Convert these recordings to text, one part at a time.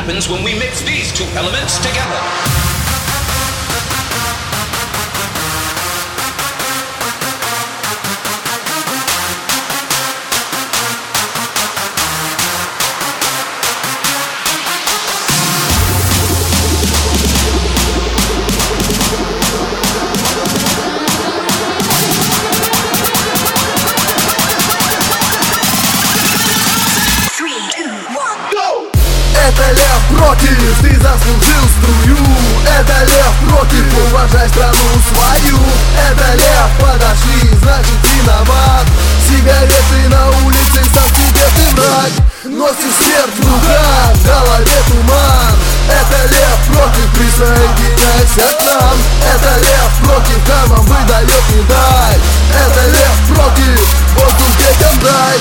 happens when we mix these two elements together. Это лев против, ты заслужил струю. Это лев против, уважай страну свою. Это лев, подошли, значит виноват. Сигареты на улице, сам себе ты враг. Носишь смерть в руках, в голове туман. Это лев против, присоединяйся к нам. Это лев против, хамам выдает медаль. Это лев против, воздух детям дай.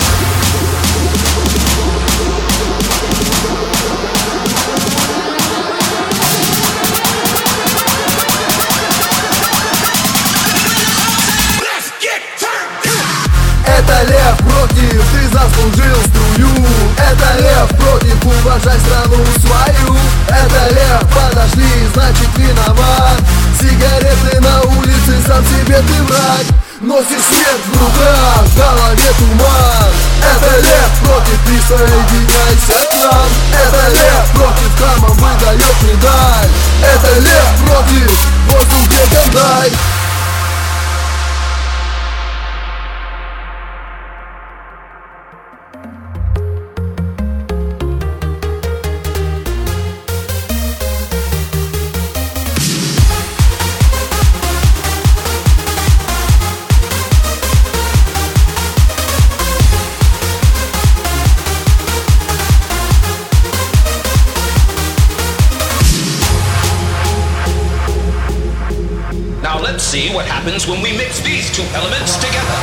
Это лев против, ты заслужил струю. Это лев против, уважай страну свою. Это лев, подошли, значит виноват. Сигареты на улице, сам себе ты враг. Носишь смерть в руках, в голове туман. Это лев против, присоединяйся к нам. Это лев против, хамам выдает медаль. Это лев против, воздух детям дай. Now let's see what happens when we mix these two elements together.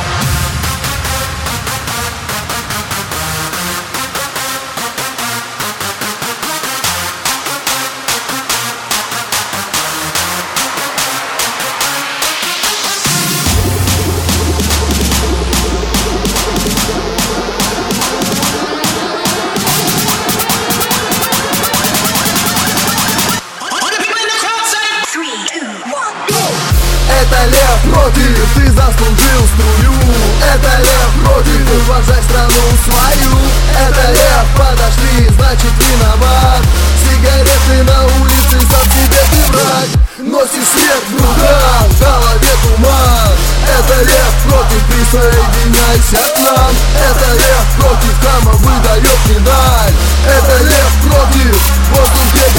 Это лев против, ты заслужил струю. Это лев против, уважай страну свою. Это лев, подошли, значит виноват. Сигареты на улице, сам себе ты враг. Носишь смерть в руках, в голове туман. Это лев против, присоединяйся к нам. Это лев против, хамам выдает медаль. Это лев против, воздух